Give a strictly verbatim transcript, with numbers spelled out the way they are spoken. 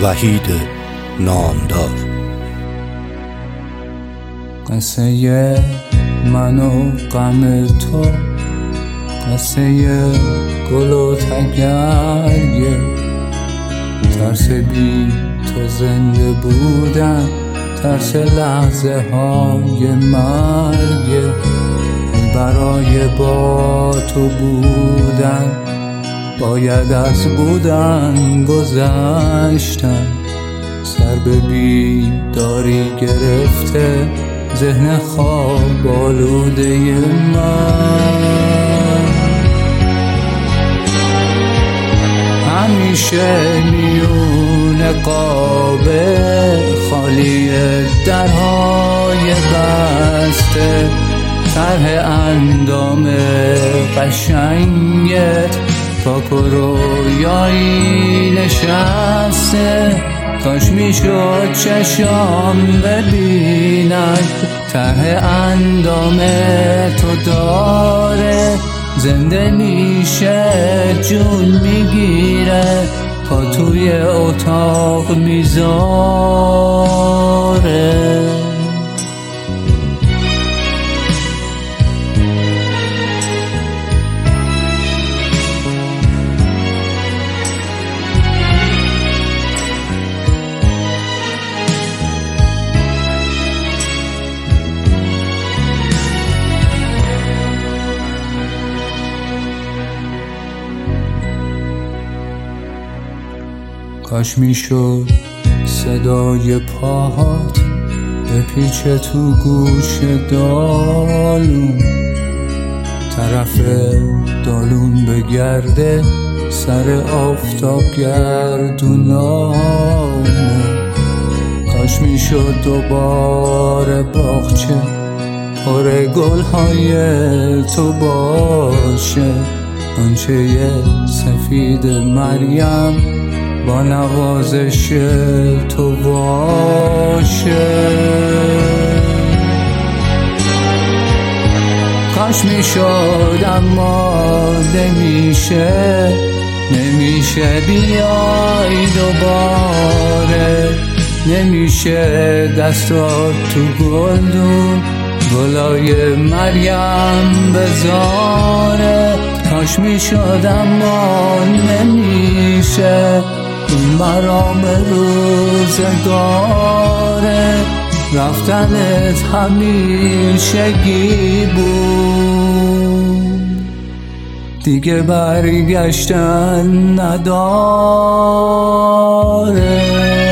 وحید نامدار. قصه من و غم تو، قصه گل و تگرگه، ترس بی تو زنده بودن، ترس لحظه های مرگه. برای با تو بودن باید از بودن گذشتن. سر به بیداری گرفته ذهن خواب آلوده من. همیشه میون قاب خالی درهای بسته، طرح اندام قشنگت پاک و رویایی نشسته. کاش میشد چشام ببینن طرح اندام تو داره. زنده میشه جون میگیره پا توی اتاق میذاره. کاش میشد صدای پاهات بپیچه تو گوش دالون، طرف دالون بگرده سر آفتاب گردونامون. کاش میشد دوباره باغچه پر گلهای تو باشه، آنچه سفید مریم با نوازش تو باشه. کاش میشد اما نمیشه، نمیشه بیای دوباره. نمیشه دستات تو گلدون گلای مریم بذاره. کاش میشد اما نمیشه، این مرام روزگاره. رفتنت همیشگی بود، دیگه برگشتن نداره.